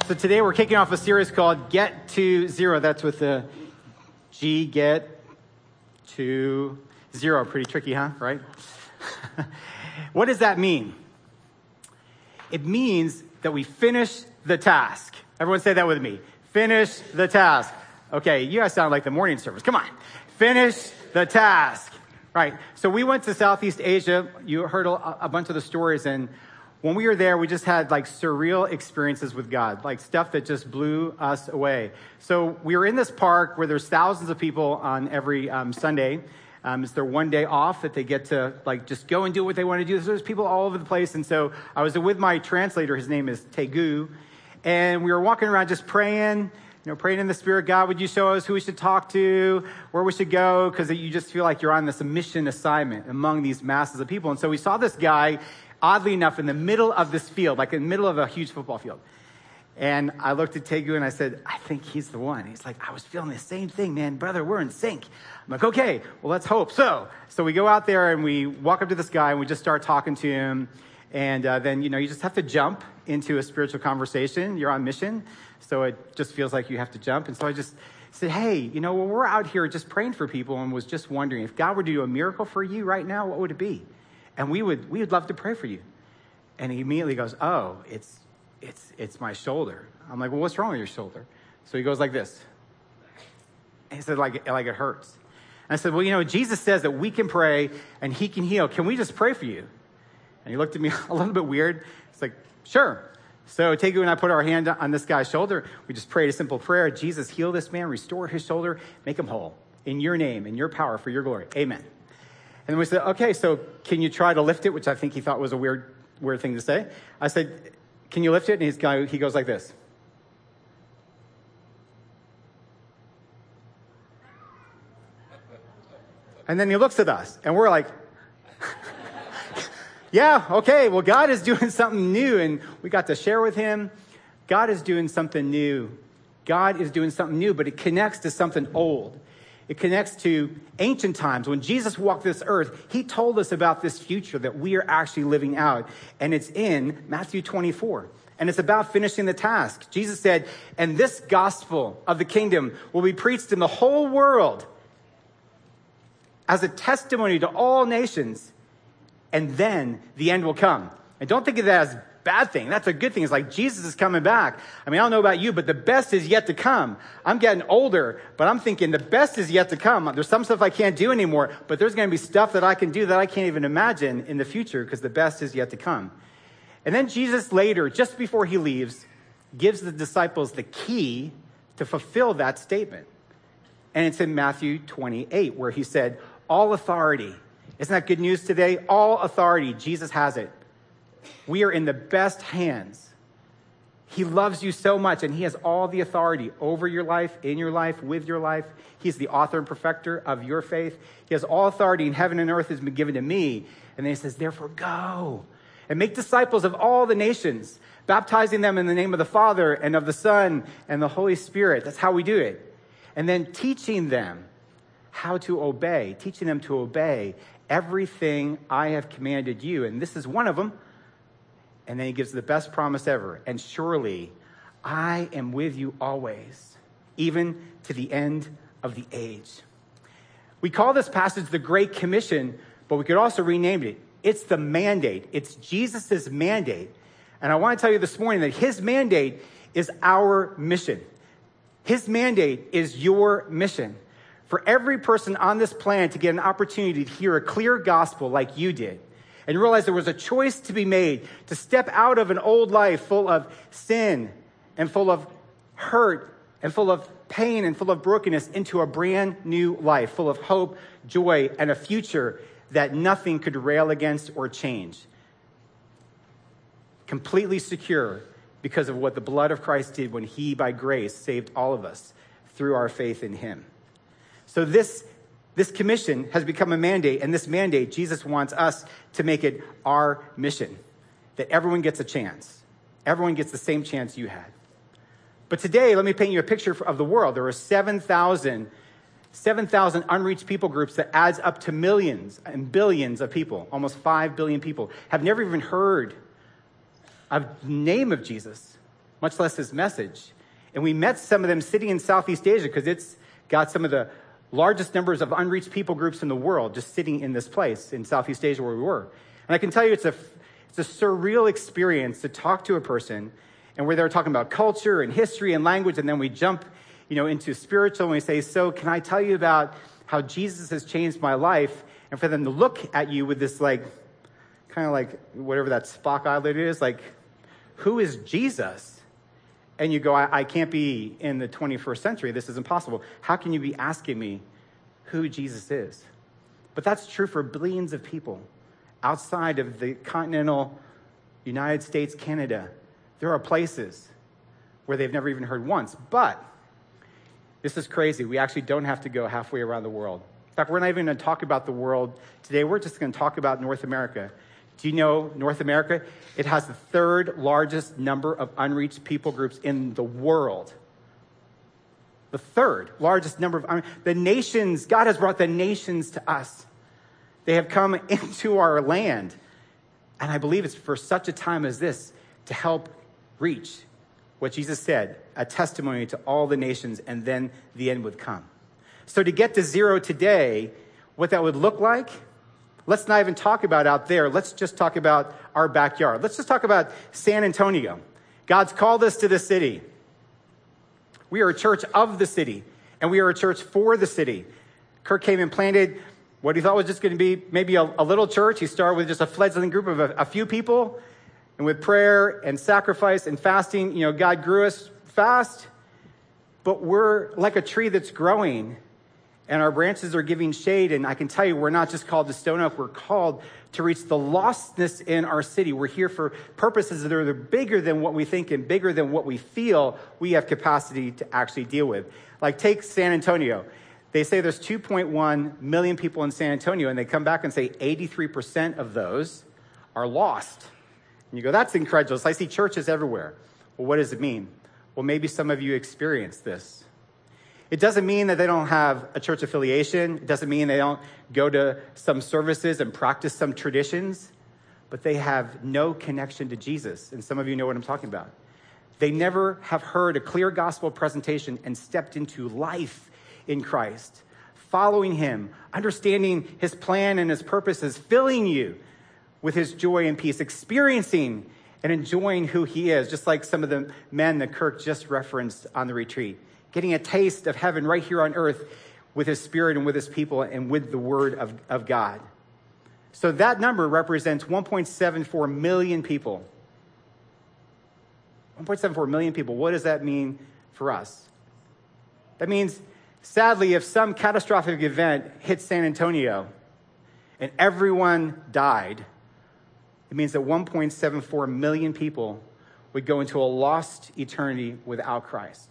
So today we're kicking off a series called Get to Zero. That's with the G, get to zero. Pretty tricky, huh? Right? What does that mean? It means that we finish the task. Everyone say that with me. Finish the task. Okay, you guys sound like the morning service. Come on. Finish the task. Right. So we went to Southeast Asia. You heard a bunch of the stories, and when we were there, we just had like surreal experiences with God, like stuff that just blew us away. So we were in this park where there's thousands of people on every Sunday. It's their one day off that they get to like just go and do what they want to do. So there's people all over the place. And so I was with my translator. His name is Tegu. And we were walking around just praying, praying in the Spirit. God, would you show us who we should talk to, where we should go? Because you just feel like you're on this mission assignment among these masses of people. And so we saw this guy, oddly enough, in the middle of this field, like in the middle of a huge football field. And I looked at Tegu and I said, I think he's the one. He's like, I was feeling the same thing, man. Brother, we're in sync. I'm like, okay, well, let's hope. So we go out there and we walk up to this guy and we just start talking to him. And then, you just have to jump into a spiritual conversation. You're on mission. So it just feels like you have to jump. And so I just said, hey, well, we're out here just praying for people and was just wondering if God were to do a miracle for you right now, what would it be? And we would love to pray for you. And he immediately goes, oh, it's my shoulder. I'm like, well, what's wrong with your shoulder? So he goes like this. And he said, like it hurts. And I said, well, Jesus says that we can pray and he can heal. Can we just pray for you? And he looked at me a little bit weird. It's like, sure. So Tegu and I put our hand on this guy's shoulder. We just prayed a simple prayer. Jesus, heal this man, restore his shoulder, make him whole. In your name, in your power, for your glory. Amen. And then we said, okay, so can you try to lift it? Which I think he thought was a weird thing to say. I said, can you lift it? And he goes like this. And then he looks at us, and we're like, yeah, okay, well, God is doing something new, and we got to share with him. God is doing something new. God is doing something new, but it connects to something old. It connects to ancient times. When Jesus walked this earth, he told us about this future that we are actually living out. And it's in Matthew 24. And it's about finishing the task. Jesus said, and this gospel of the kingdom will be preached in the whole world as a testimony to all nations. And then the end will come. And don't think of that as a bad thing. That's a good thing. It's like Jesus is coming back. I don't know about you, but the best is yet to come. I'm getting older, but I'm thinking the best is yet to come. There's some stuff I can't do anymore, but there's going to be stuff that I can do that I can't even imagine in the future because the best is yet to come. And then Jesus later, just before he leaves, gives the disciples the key to fulfill that statement. And it's in Matthew 28, where he said, all authority. Isn't that good news today? All authority, Jesus has it. We are in the best hands. He loves you so much, and he has all the authority over your life, in your life, with your life. He's the author and perfecter of your faith. He has all authority in heaven and earth has been given to me. And then he says, therefore go and make disciples of all the nations, baptizing them in the name of the Father and of the Son and the Holy Spirit. That's how we do it. And then teaching them how to obey, teaching them to obey everything I have commanded you. And this is one of them. And then he gives the best promise ever. And surely I am with you always, even to the end of the age. We call this passage the Great Commission, but we could also rename it. It's the mandate. It's Jesus's mandate. And I want to tell you this morning that his mandate is our mission. His mandate is your mission. For every person on this planet to get an opportunity to hear a clear gospel like you did, and realize there was a choice to be made to step out of an old life full of sin and full of hurt and full of pain and full of brokenness into a brand new life full of hope, joy, and a future that nothing could rail against or change. Completely secure because of what the blood of Christ did when he, by grace, saved all of us through our faith in him. So this commission has become a mandate, and this mandate, Jesus wants us to make it our mission, that everyone gets a chance. Everyone gets the same chance you had. But today, let me paint you a picture of the world. There are 7,000 unreached people groups that adds up to millions and billions of people. Almost 5 billion people have never even heard of the name of Jesus. much less his message. And we met some of them sitting in Southeast Asia because it's got some of the largest numbers of unreached people groups in the world just sitting in this place in Southeast Asia where we were. And I can tell you it's a surreal experience to talk to a person and where they're talking about culture and history and language, and then we jump, into spiritual and we say, so can I tell you about how Jesus has changed my life? And for them to look at you with this kind of like whatever that Spock eyelid is, like, who is Jesus? And you go, I can't be in the 21st century. This is impossible. How can you be asking me who Jesus is? But that's true for billions of people outside of the continental United States, Canada. There are places where they've never even heard once. But this is crazy. We actually don't have to go halfway around the world. In fact, we're not even going to talk about the world today. We're just going to talk about North America. Do you know North America? It has the third largest number of unreached people groups in the world. The third largest number of the nations. God has brought the nations to us. They have come into our land. And I believe it's for such a time as this to help reach what Jesus said, a testimony to all the nations, and then the end would come. So to get to zero today, what that would look like, let's not even talk about out there. Let's just talk about our backyard. Let's just talk about San Antonio. God's called us to the city. We are a church of the city, and we are a church for the city. Kirk came and planted what he thought was just going to be maybe a little church. He started with just a fledgling group of a few people, and with prayer and sacrifice and fasting, God grew us fast. But we're like a tree that's growing, and our branches are giving shade. And I can tell you, we're not just called to Stone Oak. We're called to reach the lostness in our city. We're here for purposes that are bigger than what we think and bigger than what we feel we have capacity to actually deal with. Like, take San Antonio. They say there's 2.1 million people in San Antonio, and they come back and say 83% of those are lost. And you go, that's incredulous. I see churches everywhere. Well, what does it mean? Well, maybe some of you experienced this. It doesn't mean that they don't have a church affiliation. It doesn't mean they don't go to some services and practice some traditions, but they have no connection to Jesus. And some of you know what I'm talking about. They never have heard a clear gospel presentation and stepped into life in Christ, following him, understanding his plan and his purposes, filling you with his joy and peace, experiencing and enjoying who he is, just like some of the men that Kirk just referenced on the retreat, getting a taste of heaven right here on earth with his spirit and with his people and with the word of God. So that number represents 1.74 million people. 1.74 million people. What does that mean for us? That means, sadly, if some catastrophic event hit San Antonio and everyone died, it means that 1.74 million people would go into a lost eternity without Christ.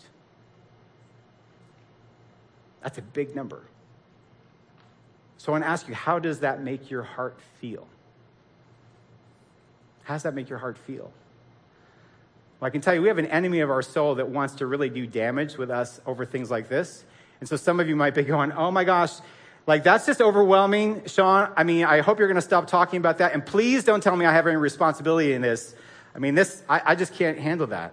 That's a big number. So I want to ask you, how does that make your heart feel? How does that make your heart feel? Well, I can tell you, we have an enemy of our soul that wants to really do damage with us over things like this. And so some of you might be going, oh my gosh, that's just overwhelming, Sean. I hope you're going to stop talking about that. And please don't tell me I have any responsibility in this. I just can't handle that.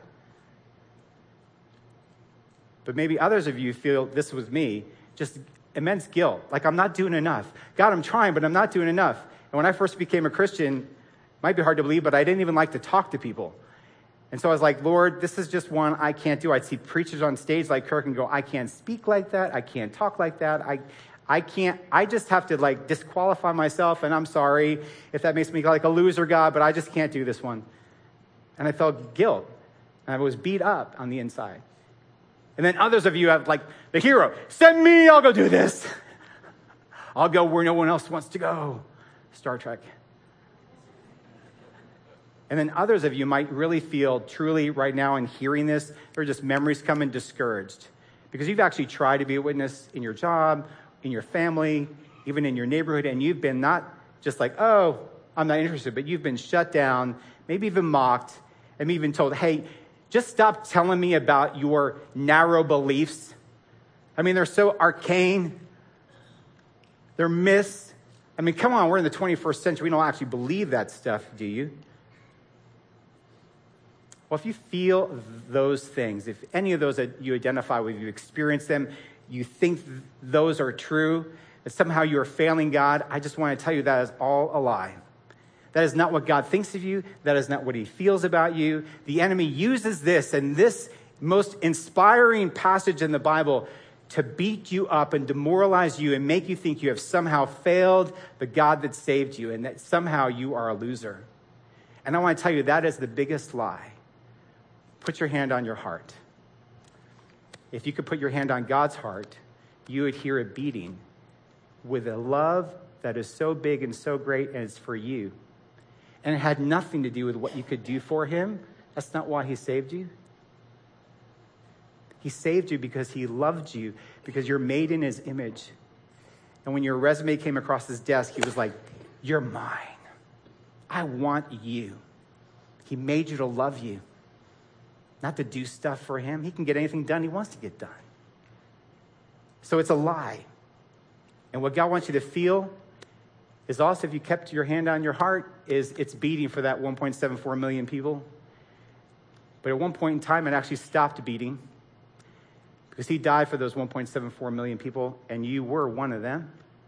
But maybe others of you feel this with me, just immense guilt. Like, I'm not doing enough. God, I'm trying, but I'm not doing enough. And when I first became a Christian, it might be hard to believe, but I didn't even like to talk to people. And so I was like, Lord, this is just one I can't do. I'd see preachers on stage like Kirk and go, I can't speak like that. I can't talk like that. I just have to disqualify myself, and I'm sorry if that makes me like a loser, God, but I just can't do this one. And I felt guilt, and I was beat up on the inside. And then others of you have the hero, send me, I'll go do this. I'll go where no one else wants to go. Star Trek. And then others of you might really feel truly right now in hearing this, there are just memories coming discouraged because you've actually tried to be a witness in your job, in your family, even in your neighborhood, and you've been not just oh, I'm not interested, but you've been shut down, maybe even mocked, and even told, hey, just stop telling me about your narrow beliefs. They're so arcane. They're myths. Come on, we're in the 21st century. We don't actually believe that stuff, do you? Well, if you feel those things, if any of those that you identify with, you experience them, you think those are true, that somehow you are failing God, I just want to tell you that is all a lie. That is not what God thinks of you. That is not what he feels about you. The enemy uses this and this most inspiring passage in the Bible to beat you up and demoralize you and make you think you have somehow failed the God that saved you and that somehow you are a loser. And I want to tell you that is the biggest lie. Put your hand on your heart. If you could put your hand on God's heart, you would hear it beating with a love that is so big and so great, and it's for you. And it had nothing to do with what you could do for him. That's not why he saved you. He saved you because he loved you, because you're made in his image. And when your resume came across his desk, he was like, you're mine. I want you. He made you to love you, not to do stuff for him. He can get anything done he wants to get done. So it's a lie. And what God wants you to feel is also, if you kept your hand on your heart, is it's beating for that 1.74 million people. But at one point in time, it actually stopped beating because he died for those 1.74 million people, and you were one of them.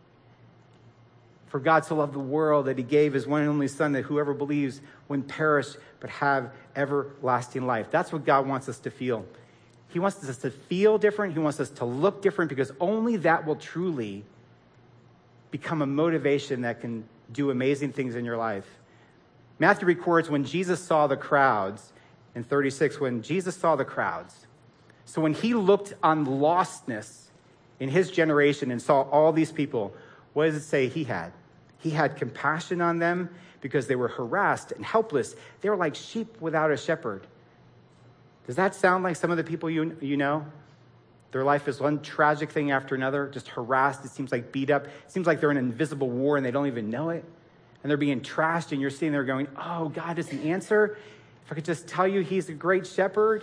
For God so loved the world that he gave his one and only son, that whoever believes wouldn't perish but have everlasting life. That's what God wants us to feel. He wants us to feel different. He wants us to look different, because only that will truly become a motivation that can do amazing things in your life. Matthew records when Jesus saw the crowds in 36, when Jesus saw the crowds. So when he looked on lostness in his generation and saw all these people, what does it say he had? He had compassion on them because they were harassed and helpless. They were like sheep without a shepherd. Does that sound like some of the people you know? Their life is one tragic thing after another, just harassed. It seems like beat up. It seems like they're in an invisible war and they don't even know it. And they're being trashed, and you're sitting there going, oh, God doesn't answer. If I could just tell you he's a great shepherd.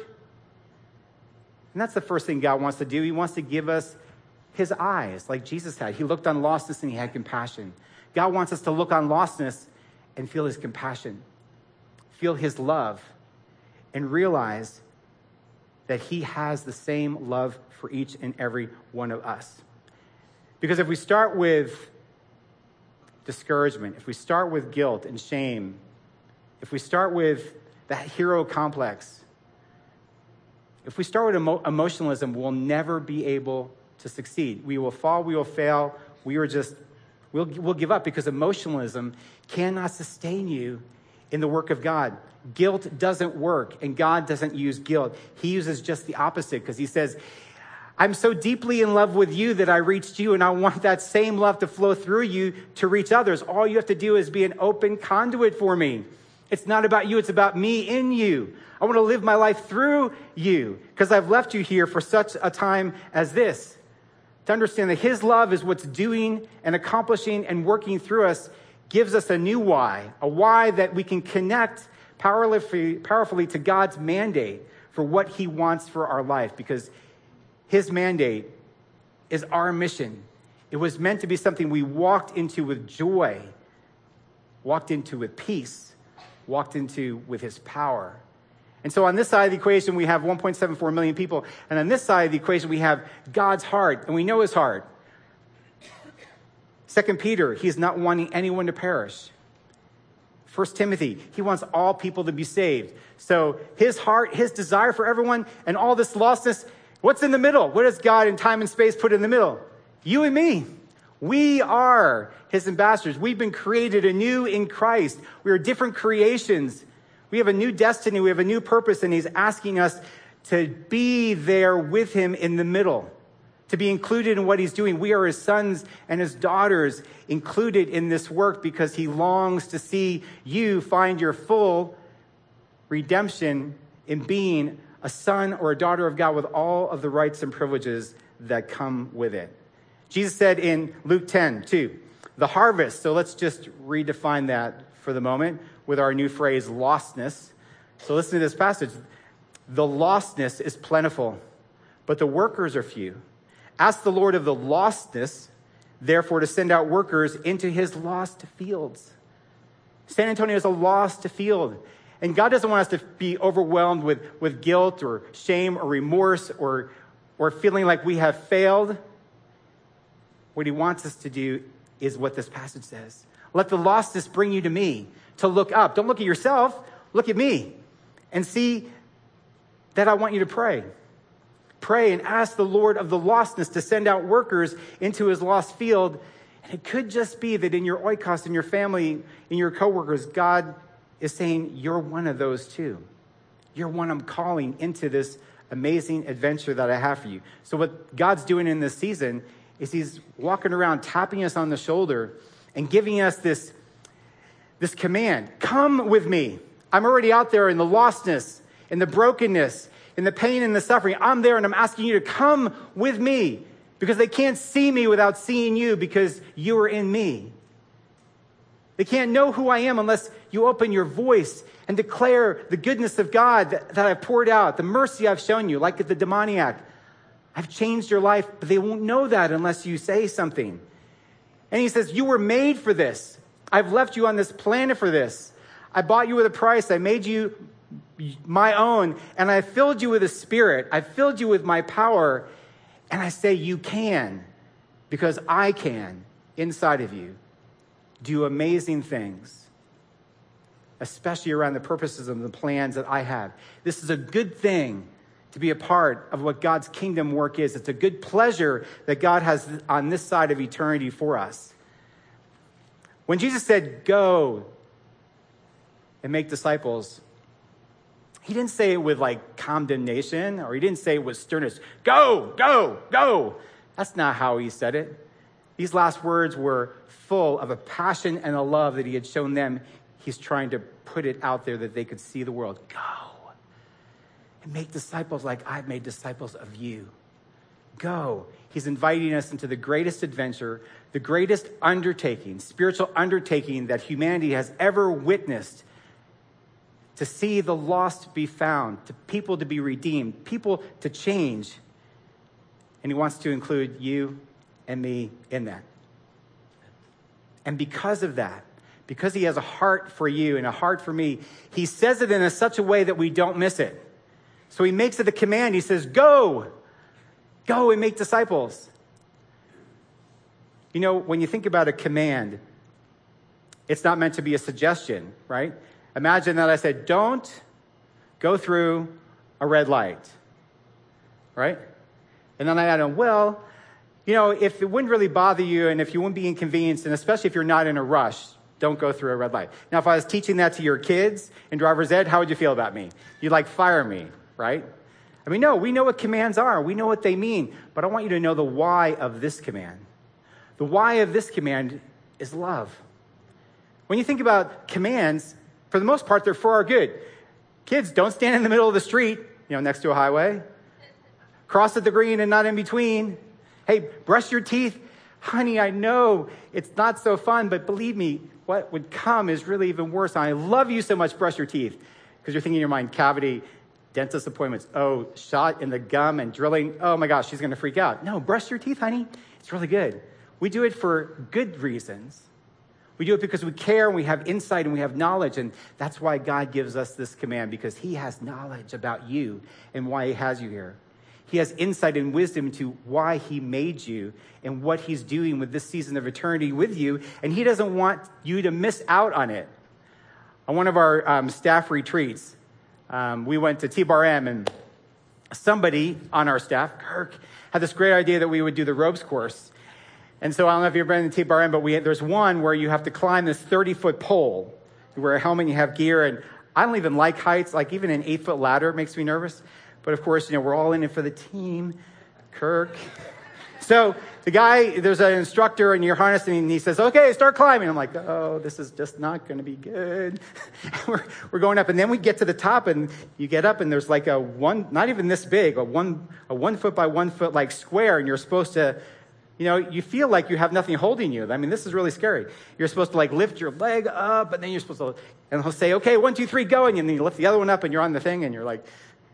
And that's the first thing God wants to do. He wants to give us his eyes like Jesus had. He looked on lostness and he had compassion. God wants us to look on lostness and feel his compassion, feel his love, and realize that he has the same love for each and every one of us. Because if we start with discouragement, if we start with guilt and shame, if we start with that hero complex, if we start with emotionalism, we'll never be able to succeed. We will fall, we will fail, we'll give up, because emotionalism cannot sustain you in the work of God. Guilt doesn't work, and God doesn't use guilt. He uses just the opposite, because he says, I'm so deeply in love with you that I reached you, and I want that same love to flow through you to reach others. All you have to do is be an open conduit for me. It's not about you, it's about me in you. I want to live my life through you, because I've left you here for such a time as this. To understand that his love is what's doing and accomplishing and working through us gives us a new why, a why that we can connect powerfully to God's mandate for what he wants for our life, because his mandate is our mission. It was meant to be something we walked into with joy, walked into with peace, walked into with his power. And so on this side of the equation, we have 1.74 million people. And on this side of the equation, we have God's heart, and we know his heart. 2 Peter, he's not wanting anyone to perish. 1 Timothy, he wants all people to be saved. So his heart, his desire for everyone, and all this lostness, what's in the middle? What does God in time and space put in the middle? You and me. We are his ambassadors. We've been created anew in Christ. We are different creations. We have a new destiny. We have a new purpose, and he's asking us to be there with him in the middle, to be included in what he's doing. We are his sons and his daughters included in this work, because he longs to see you find your full redemption in being a son or a daughter of God with all of the rights and privileges that come with it. Jesus said in Luke 10:2, the harvest. So let's just redefine that for the moment with our new phrase, lostness. So listen to this passage. The lostness is plentiful, but the workers are few. Ask the Lord of the lostness, therefore, to send out workers into his lost fields. San Antonio is a lost field. And God doesn't want us to be overwhelmed with guilt or shame or remorse or feeling like we have failed. What he wants us to do is what this passage says. Let the lostness bring you to me, to look up. Don't look at yourself, look at me and see that I want you to pray. Pray and ask the Lord of the lostness to send out workers into his lost field. And it could just be that in your oikos, in your family, in your coworkers, God is saying, you're one of those too. You're one I'm calling into this amazing adventure that I have for you. So what God's doing in this season is he's walking around, tapping us on the shoulder and giving us this command. Come with me. I'm already out there in the lostness, in the brokenness, in the pain and the suffering. I'm there and I'm asking you to come with me because they can't see me without seeing you because you are in me. They can't know who I am unless you open your voice and declare the goodness of God that I've poured out, the mercy I've shown you, like the demoniac. I've changed your life, but they won't know that unless you say something. And he says, you were made for this. I've left you on this planet for this. I bought you with a price. I made you my own, and I filled you with a spirit. I filled you with my power, and I say you can, because I can, inside of you, do amazing things, especially around the purposes and the plans that I have. This is a good thing to be a part of what God's kingdom work is. It's a good pleasure that God has on this side of eternity for us. When Jesus said, go and make disciples, he didn't say it with like condemnation, or he didn't say it with sternness. Go, go, go. That's not how he said it. These last words were full of a passion and a love that he had shown them. He's trying to put it out there that they could see the world. Go and make disciples like I've made disciples of you. Go. He's inviting us into the greatest adventure, the greatest undertaking, spiritual undertaking that humanity has ever witnessed, to see the lost be found, to people to be redeemed, people to change. And he wants to include you and me in that. And because of that, because he has a heart for you and a heart for me, he says it in such a way that we don't miss it. So he makes it a command. He says, go and make disciples. You know, when you think about a command, it's not meant to be a suggestion, right? Imagine that I said, don't go through a red light, right? And then I add on, well, you know, if it wouldn't really bother you and if you wouldn't be inconvenienced, and especially if you're not in a rush, don't go through a red light. Now, if I was teaching that to your kids in driver's ed, how would you feel about me? You'd like fire me, right? I mean, no, we know what commands are. We know what they mean. But I want you to know the why of this command. The why of this command is love. When you think about commands, for the most part, they're for our good. Kids, don't stand in the middle of the street, next to a highway. Cross at the green and not in between. Hey, brush your teeth. Honey, I know it's not so fun, but believe me, what would come is really even worse. I love you so much, brush your teeth. Because you're thinking in your mind, cavity, dentist appointments. Oh, shot in the gum and drilling. Oh my gosh, she's going to freak out. No, brush your teeth, honey. It's really good. We do it for good reasons. We do it because we care and we have insight and we have knowledge. And that's why God gives us this command, because he has knowledge about you and why he has you here. He has insight and wisdom into why he made you and what he's doing with this season of eternity with you. And he doesn't want you to miss out on it. On one of our staff retreats, we went to T-Bar-M, and somebody on our staff, Kirk, had this great idea that we would do the ropes course. And so I don't know if you've been to T-Bar-M, but there's one where you have to climb this 30-foot pole. You wear a helmet and you have gear. And I don't even like heights. Like even an 8-foot ladder makes me nervous. But of course, we're all in it for the team. Kirk. So the guy, there's an instructor and you're harnessing and he says, okay, start climbing. I'm like, oh, this is just not going to be good. we're going up, and then we get to the top and you get up and there's like a one, not even this big, a 1 foot by 1 foot like square, and you're supposed to, you feel like you have nothing holding you. I mean, this is really scary. You're supposed to like lift your leg up, and then you're supposed to, and he'll say, okay, 1, 2, 3, go. And then you lift the other one up and you're on the thing and you're like,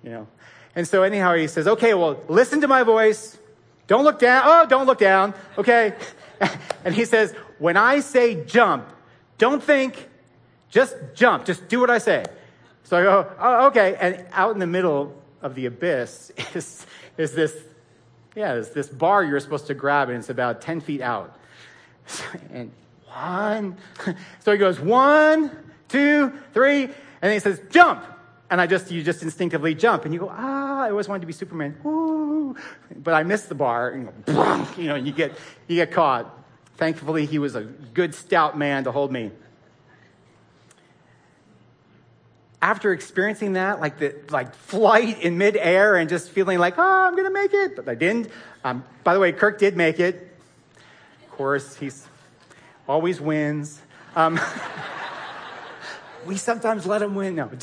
And so anyhow, he says, okay, well, listen to my voice. Don't look down. Oh, don't look down. Okay. And he says, when I say jump, don't think, just jump. Just do what I say. So I go, oh, okay. And out in the middle of the abyss is this bar you're supposed to grab, and it's about 10 feet out. And one. So he goes, 1, 2, 3. And then he says, jump. And you just instinctively jump. And you go, I always wanted to be Superman. Woo. But I missed the bar. And you get caught. Thankfully, he was a good, stout man to hold me. After experiencing that, like flight in midair and just feeling like, I'm going to make it. But I didn't. By the way, Kirk did make it. Of course, he's always wins. We sometimes let him win. No,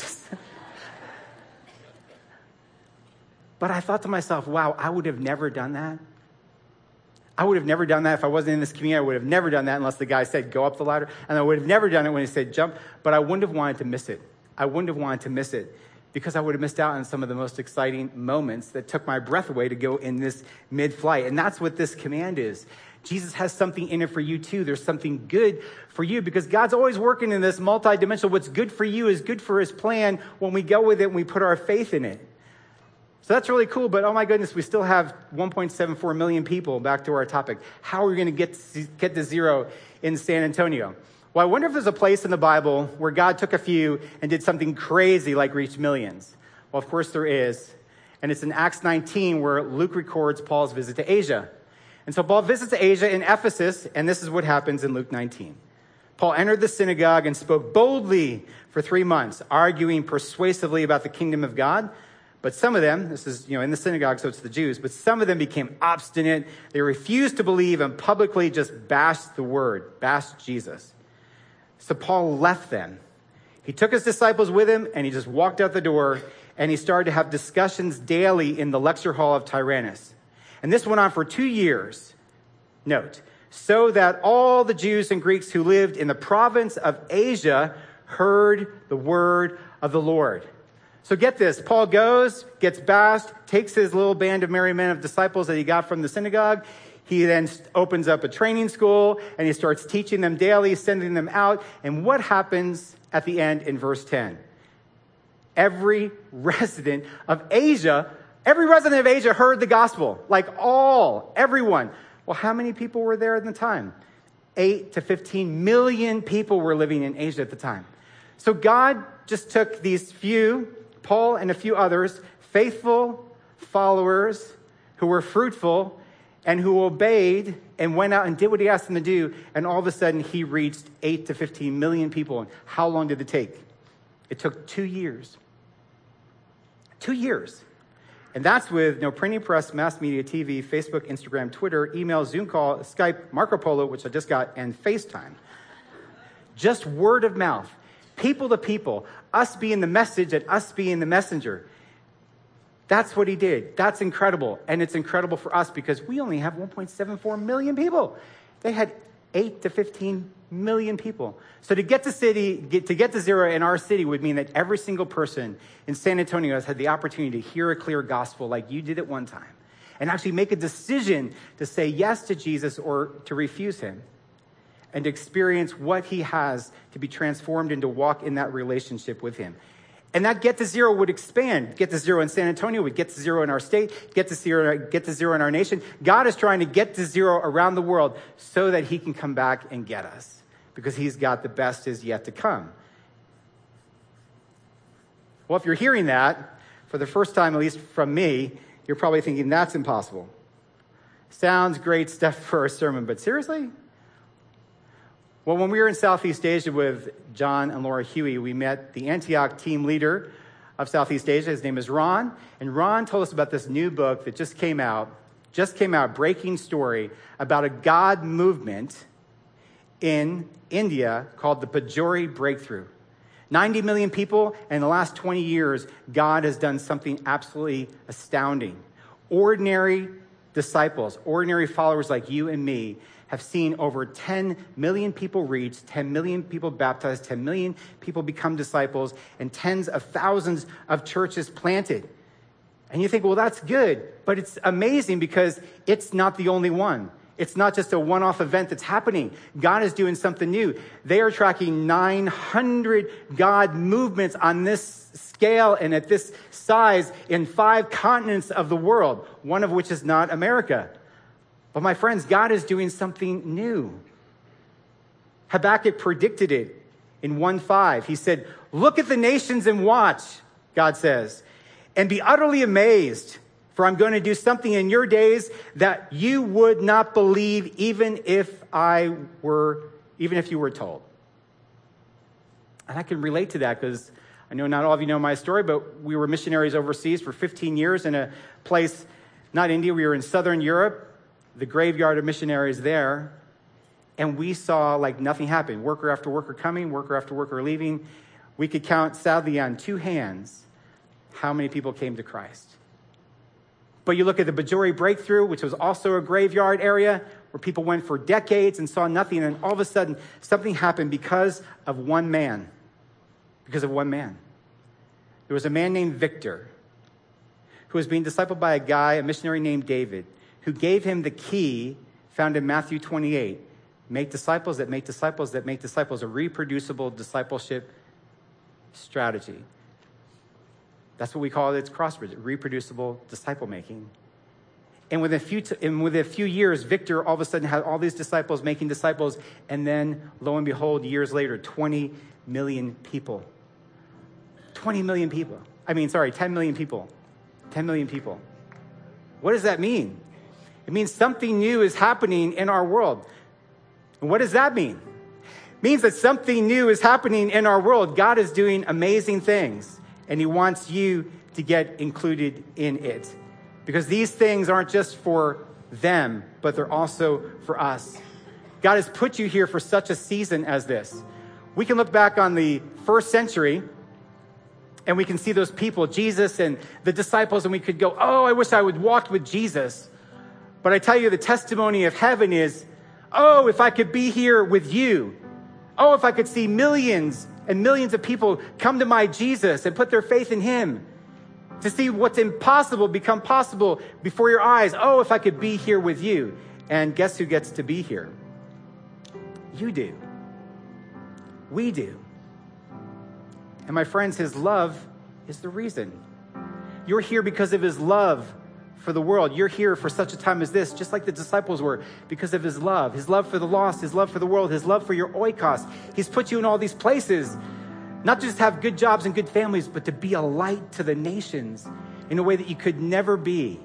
But I thought to myself, wow, I would have never done that. I would have never done that if I wasn't in this community. I would have never done that unless the guy said, go up the ladder. And I would have never done it when he said, jump. But I wouldn't have wanted to miss it. I wouldn't have wanted to miss it because I would have missed out on some of the most exciting moments that took my breath away to go in this mid-flight. And that's what this command is. Jesus has something in it for you too. There's something good for you because God's always working in this multidimensional. What's good for you is good for his plan when we go with it and we put our faith in it. So that's really cool, but oh my goodness, we still have 1.74 million people, back to our topic. How are we going to get to zero in San Antonio? Well, I wonder if there's a place in the Bible where God took a few and did something crazy like reach millions. Well, of course there is. And it's in Acts 19 where Luke records Paul's visit to Asia. And so Paul visits Asia in Ephesus, and this is what happens in Luke 19. Paul entered the synagogue and spoke boldly for 3 months, arguing persuasively about the kingdom of God. But some of them, this is, in the synagogue, so it's the Jews, but some of them became obstinate. They refused to believe and publicly just bashed the word, bashed Jesus. So Paul left them. He took his disciples with him, and he just walked out the door, and he started to have discussions daily in the lecture hall of Tyrannus. And this went on for 2 years. Note, so that all the Jews and Greeks who lived in the province of Asia heard the word of the Lord. So get this, Paul goes, gets bashed, takes his little band of merry men of disciples that he got from the synagogue. He then opens up a training school and he starts teaching them daily, sending them out. And what happens at the end in verse 10? Every resident of Asia heard the gospel, everyone. Well, how many people were there at the time? 8 to 15 million people were living in Asia at the time. So God just took these few, Paul and a few others, faithful followers who were fruitful and who obeyed and went out and did what he asked them to do. And all of a sudden, he reached 8 to 15 million people. And how long did it take? It took 2 years. 2 years. And that's with no printing press, mass media, TV, Facebook, Instagram, Twitter, email, Zoom call, Skype, Marco Polo, which I just got, and FaceTime. Just word of mouth. People to people. Us being the message and us being the messenger. That's what he did. That's incredible. And it's incredible for us because we only have 1.74 million people. They had 8 to 15 million people. So to get to zero in our city would mean that every single person in San Antonio has had the opportunity to hear a clear gospel like you did at one time and actually make a decision to say yes to Jesus or to refuse him and to experience what he has to be transformed and to walk in that relationship with him. And that get to zero would expand. Get to zero in San Antonio would get to zero in our state, get to zero in our nation. God is trying to get to zero around the world so that he can come back and get us because he's got the best is yet to come. Well, if you're hearing that for the first time, at least from me, you're probably thinking that's impossible. Sounds great stuff for a sermon, but seriously? Well, when we were in Southeast Asia with John and Laura Huey, we met the Antioch team leader of Southeast Asia. His name is Ron. And Ron told us about this new book that just came out, Breaking Story, about a God movement in India called the Pajori Breakthrough. 90 million people, and in the last 20 years, God has done something absolutely astounding. Ordinary disciples, ordinary followers like you and me, have seen over 10 million people reached, 10 million people baptized, 10 million people become disciples, and tens of thousands of churches planted. And you think, well, that's good. But it's amazing because it's not the only one. It's not just a one-off event that's happening. God is doing something new. They are tracking 900 God movements on this scale and at this size in 5 continents of the world, one of which is not America. But my friends, God is doing something new. Habakkuk predicted it in 1:5. He said, "Look at the nations and watch," God says, "and be utterly amazed. For I'm going to do something in your days that you would not believe even if you were told." And I can relate to that because I know not all of you know my story, but we were missionaries overseas for 15 years in a place, not India, we were in Southern Europe, the graveyard of missionaries there. And we saw like nothing happen. Worker after worker coming, worker after worker leaving. We could count, sadly, on 2 hands how many people came to Christ. But you look at the Bajori breakthrough, which was also a graveyard area where people went for decades and saw nothing. And all of a sudden, something happened because of one man. Because of one man. There was a man named Victor who was being discipled by a missionary named David, who gave him the key found in Matthew 28. Make disciples that make disciples that make disciples, a reproducible discipleship strategy. That's what we call it. It's Crossbridge, reproducible disciple making. And within a few years, Victor all of a sudden had all these disciples making disciples. And then, lo and behold, years later, 20 million people. 20 million people. 10 million people. 10 million people. What does that mean? It means something new is happening in our world. And what does that mean? It means that something new is happening in our world. God is doing amazing things. And he wants you to get included in it. Because these things aren't just for them, but they're also for us. God has put you here for such a season as this. We can look back on the first century and we can see those people, Jesus and the disciples, and we could go, oh, I wish I would walk with Jesus. But I tell you, the testimony of heaven is, oh, if I could be here with you. Oh, if I could see millions and millions of people come to my Jesus and put their faith in him. To see what's impossible become possible before your eyes. Oh, if I could be here with you. And guess who gets to be here? You do. We do. And my friends, his love is the reason. You're here because of his love for the world. You're here for such a time as this, just like the disciples were, because of his love for the lost, his love for the world, his love for your oikos. He's put you in all these places, not just to have good jobs and good families, but to be a light to the nations in a way that you could never be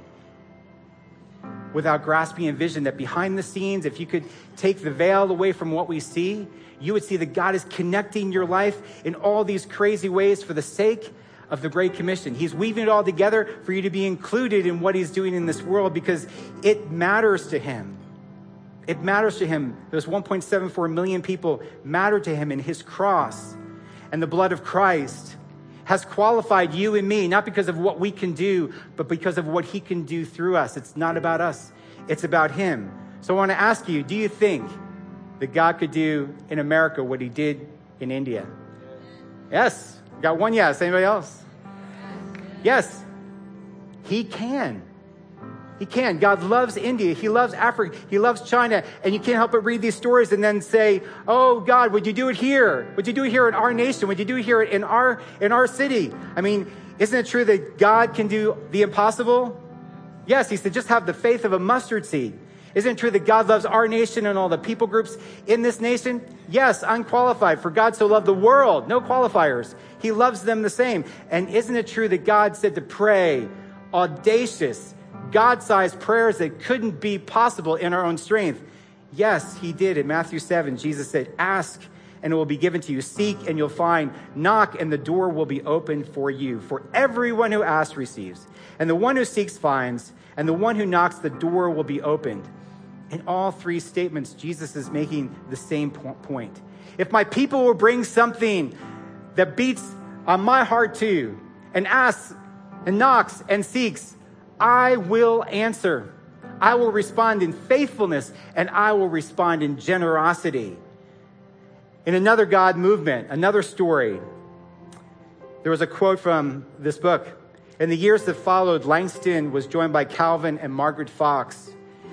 without grasping a vision that behind the scenes, if you could take the veil away from what we see, you would see that God is connecting your life in all these crazy ways for the sake of the Great Commission. He's weaving it all together for you to be included in what he's doing in this world because it matters to him. It matters to him. Those 1.74 million people matter to him, and his cross and the blood of Christ has qualified you and me, not because of what we can do, but because of what he can do through us. It's not about us. It's about him. So I want to ask you, do you think that God could do in America what he did in India? Yes. Got one yes. Anybody else? Yes. He can. He can. God loves India. He loves Africa. He loves China. And you can't help but read these stories and then say, oh, God, would you do it here? Would you do it here in our nation? Would you do it here in our city? I mean, isn't it true that God can do the impossible? Yes, he said, just have the faith of a mustard seed. Isn't it true that God loves our nation and all the people groups in this nation? Yes, unqualified. For God so loved the world. No qualifiers. He loves them the same. And isn't it true that God said to pray audacious, God-sized prayers that couldn't be possible in our own strength? Yes, he did. In Matthew 7, Jesus said, ask and it will be given to you. Seek and you'll find. Knock and the door will be opened for you. For everyone who asks receives. And the one who seeks finds. And the one who knocks, the door will be opened. In all 3 statements, Jesus is making the same point. If my people will bring something that beats on my heart too, and asks and knocks and seeks, I will answer. I will respond in faithfulness, and I will respond in generosity. In another God movement, another story, there was a quote from this book. In the years that followed, Langston was joined by Calvin and Margaret Fox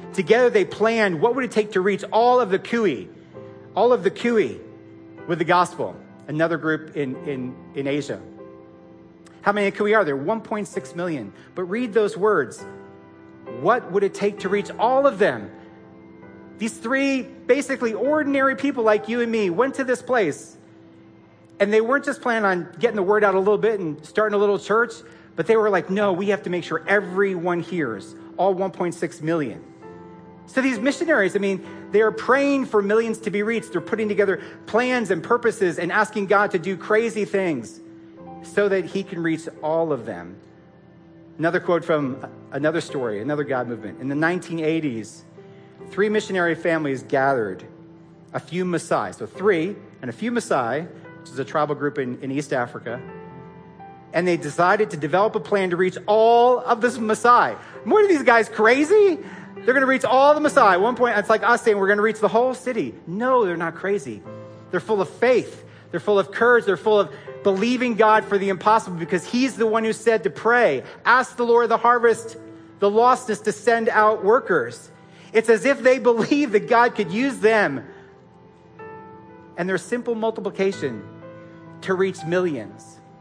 Together they planned what would it take to reach all of the Kui with the gospel, another group in Asia. How many Kui are there? 1.6 million. But read those words. What would it take to reach all of them? These three basically ordinary people like you and me went to this place. And they weren't just planning on getting the word out a little bit and starting a little church, but they were like, no, we have to make sure everyone hears, all 1.6 million. So these missionaries, they are praying for millions to be reached. They're putting together plans and purposes and asking God to do crazy things so that he can reach all of them. Another quote from another story, another God movement. In the 1980s, 3 missionary families gathered a few Maasai. So 3 and a few Maasai, which is a tribal group in East Africa. And they decided to develop a plan to reach all of the Maasai. What are these guys, crazy? They're going to reach all the Maasai. At one point, it's like us saying we're going to reach the whole city. No, they're not crazy. They're full of faith. They're full of courage. They're full of believing God for the impossible because he's the one who said to pray, ask the Lord of the harvest, the lostness, to send out workers. It's as if they believe that God could use them and their simple multiplication to reach millions.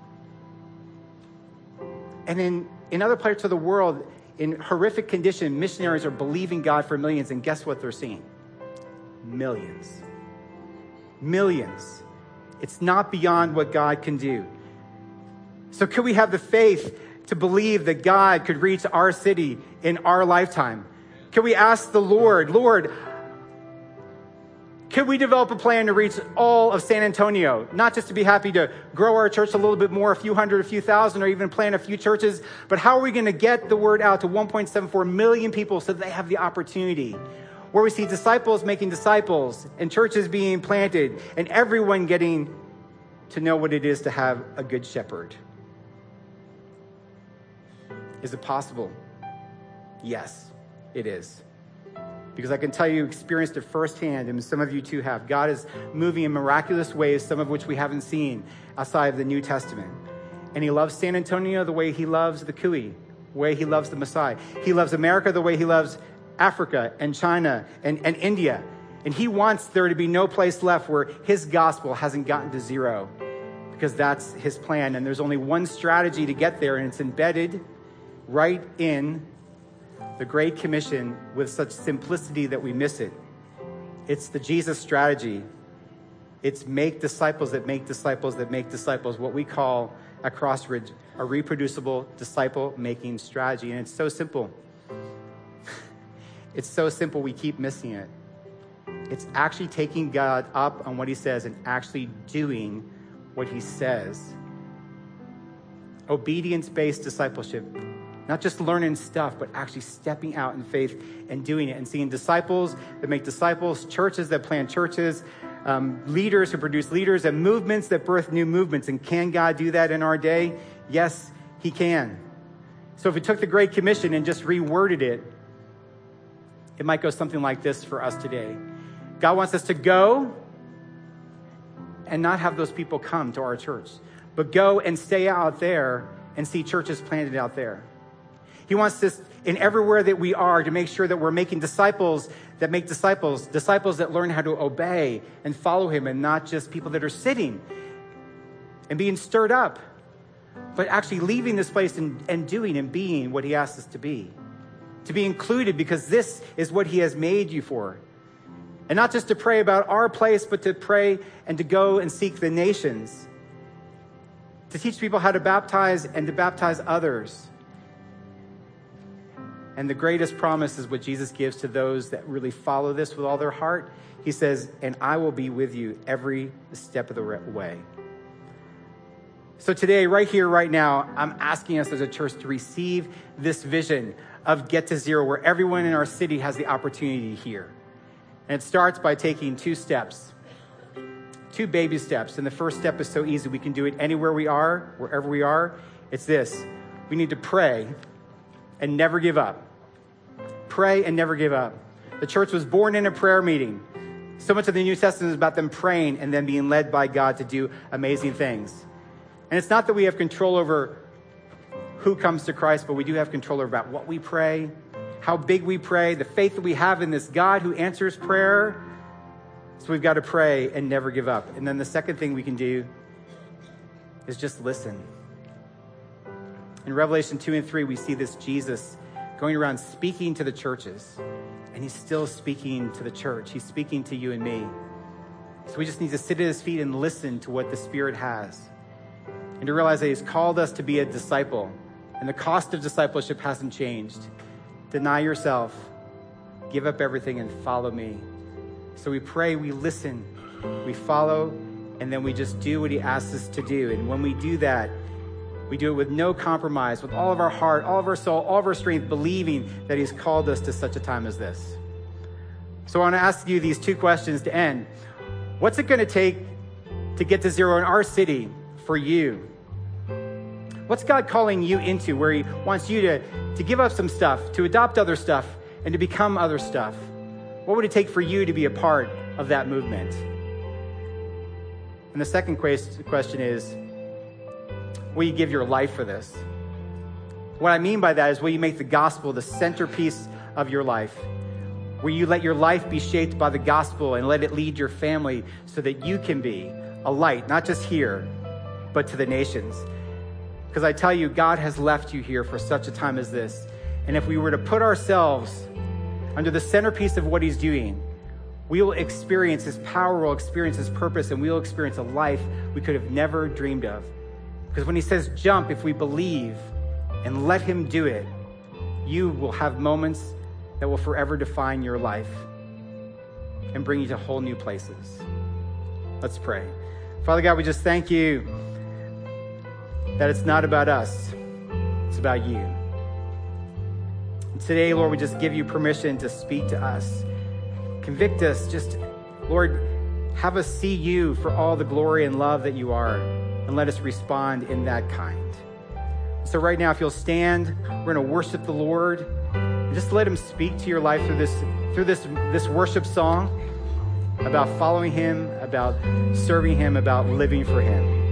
And in other parts of the world, in horrific condition, missionaries are believing God for millions, and guess what they're seeing? Millions. Millions. It's not beyond what God can do. So could we have the faith to believe that God could reach our city in our lifetime? Could we ask the Lord, could we develop a plan to reach all of San Antonio? Not just to be happy to grow our church a little bit more, a few hundred, a few thousand, or even plant a few churches, but how are we going to get the word out to 1.74 million people so that they have the opportunity? Where we see disciples making disciples and churches being planted and everyone getting to know what it is to have a good shepherd. Is it possible? Yes, it is. Because I can tell you, experienced it firsthand, and some of you too have. God is moving in miraculous ways, some of which we haven't seen outside of the New Testament. And he loves San Antonio the way he loves the Kui, the way he loves the Maasai. He loves America the way he loves Africa and China and India. And he wants there to be no place left where his gospel hasn't gotten to zero, because that's his plan. And there's only one strategy to get there, and it's embedded right in the Great Commission with such simplicity that we miss it. It's the Jesus strategy. It's make disciples that make disciples that make disciples, what we call at Crossridge a reproducible disciple-making strategy. And it's so simple. It's so simple we keep missing it. It's actually taking God up on what he says and actually doing what he says. Obedience-based discipleship. Not just learning stuff, but actually stepping out in faith and doing it and seeing disciples that make disciples, churches that plant churches, leaders who produce leaders, and movements that birth new movements. And can God do that in our day? Yes, he can. So if we took the Great Commission and just reworded it, it might go something like this for us today. God wants us to go and not have those people come to our church, but go and stay out there and see churches planted out there. He wants us in everywhere that we are to make sure that we're making disciples that make disciples, disciples that learn how to obey and follow him, and not just people that are sitting and being stirred up, but actually leaving this place and doing and being what he asks us to be included, because this is what he has made you for. And not just to pray about our place, but to pray and to go and seek the nations, to teach people how to baptize and to baptize others. And the greatest promise is what Jesus gives to those that really follow this with all their heart. He says, and I will be with you every step of the way. So today, right here, right now, I'm asking us as a church to receive this vision of Get to Zero, where everyone in our city has the opportunity to hear. And it starts by taking 2 steps, 2 baby steps. And the first step is so easy. We can do it anywhere we are, wherever we are. It's this: we need to pray and never give up. Pray and never give up. The church was born in a prayer meeting. So much of the New Testament is about them praying and then being led by God to do amazing things. And it's not that we have control over who comes to Christ, but we do have control over about what we pray how big we pray, the faith that we have in this God who answers prayer. So we've got to pray and never give up. And then the second thing we can do is just listen. In Revelation 2 and 3, we see this Jesus going around speaking to the churches. And he's still speaking to the church. He's speaking to you and me. So we just need to sit at his feet and listen to what the Spirit has. And to realize that he's called us to be a disciple. And the cost of discipleship hasn't changed. Deny yourself, give up everything, and follow me. So we pray, we listen, we follow, and then we just do what he asks us to do. And when we do that, we do it with no compromise, with all of our heart, all of our soul, all of our strength, believing that he's called us to such a time as this. So I want to ask you these two questions to end. What's it going to take to get to zero in our city for you? What's God calling you into where he wants you to give up some stuff, to adopt other stuff, and to become other stuff? What would it take for you to be a part of that movement? And the second question is, will you give your life for this? What I mean by that is, will you make the gospel the centerpiece of your life? Will you let your life be shaped by the gospel and let it lead your family so that you can be a light, not just here, but to the nations? Because I tell you, God has left you here for such a time as this. And if we were to put ourselves under the centerpiece of what he's doing, we will experience his power, we'll experience his purpose, and we'll experience a life we could have never dreamed of. Because when he says jump, if we believe and let him do it, you will have moments that will forever define your life and bring you to whole new places. Let's pray. Father God, we just thank you that it's not about us, it's about you. And today, Lord, we just give you permission to speak to us. Convict us, just, Lord, have us see you for all the glory and love that you are, and let us respond in that kind. So right now, if you'll stand, we're going to worship the Lord. And just let him speak to your life through this worship song about following him, about serving him, about living for him.